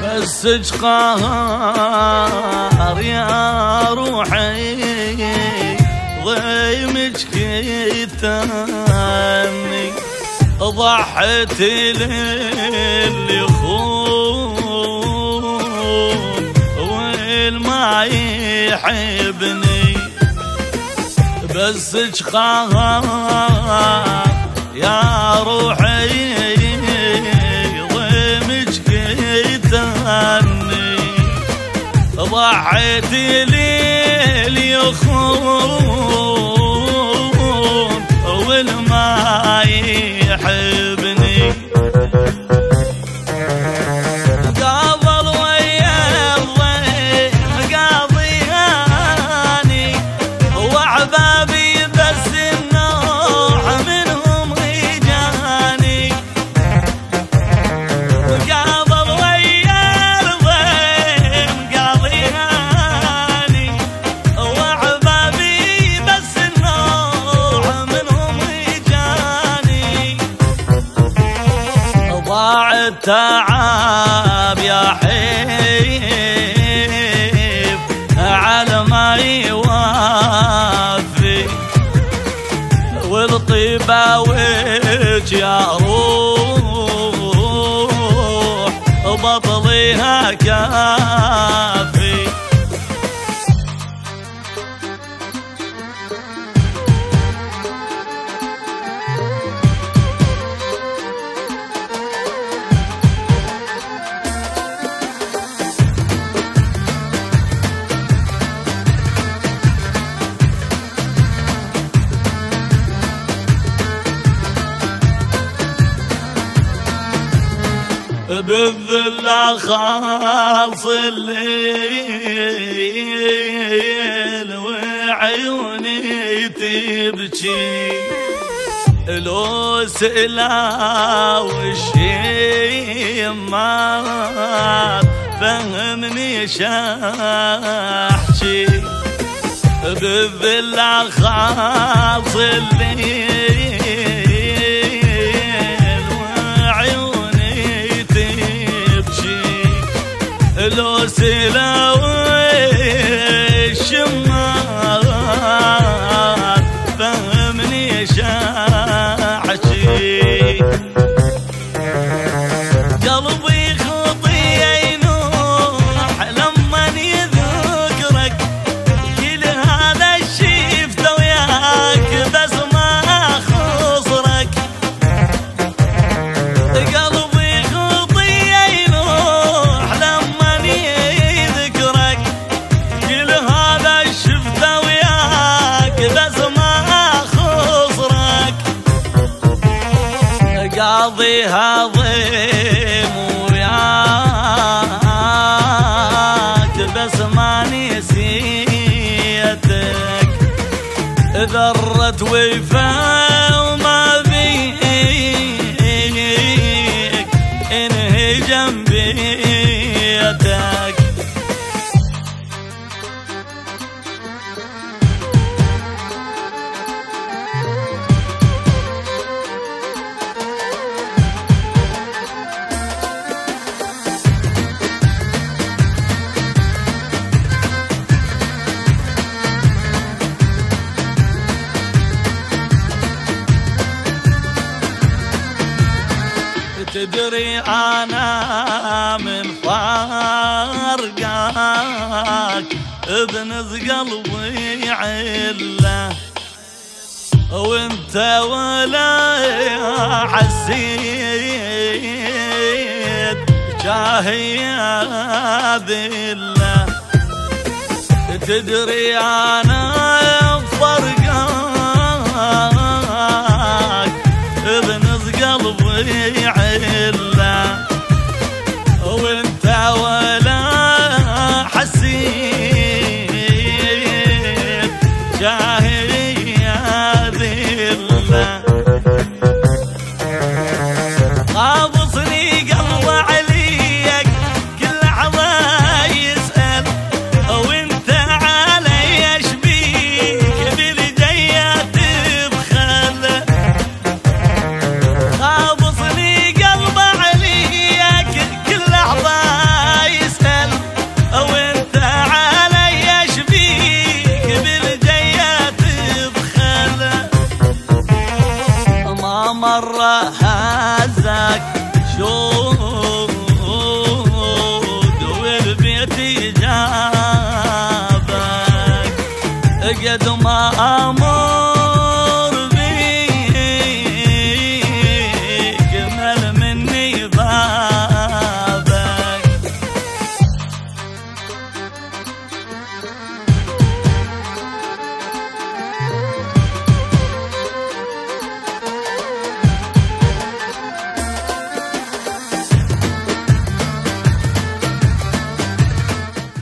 بس قهر يا روحي ضيمك كيتاني ضحت للي يخون والما يحبني بس قهر يا روحي ضيمك كيتاني ضحت للي يخون والما يحبني قابل ويا الضيم قاضياني وعبابي بس النوع منهم رجاني قابل ويا الضيم قاضياني وعبابي بس النوع منهم رجاني ضاع التعب يا حبيب على ما يوافي والطيبة وجه يا روح بطليها كافي بالذل خاص الليل وعيوني تبكي لو سئلا وشي ما فهمني شاحكي بالذل خاص الليل وعيوني لو سلاوي الشمال فهمني شاحكي قلبي خطي ينوح لما يذكرك كل هذا الشفت وياك بس ما خسرك قلبي خطي ينوح لما يذكرك كل هذا الشفت وياك بس ما خسرك قاضيها ضيم وياك بس ما نسيتك ذرة وفا وما بيك انهي جنبيتك تدري أنا من فارقك بنز قلبي عله وانت ولا حسيت جاهي ذله تدري أنا فرقك بنز قلبي عله وانت ولا حسيت جاهي ذله قابصني قلب عليك كل لحظة يسأل وانت علي ايش بيك بالجاية تبخل قابصني قلب عليك مرة هزك شوف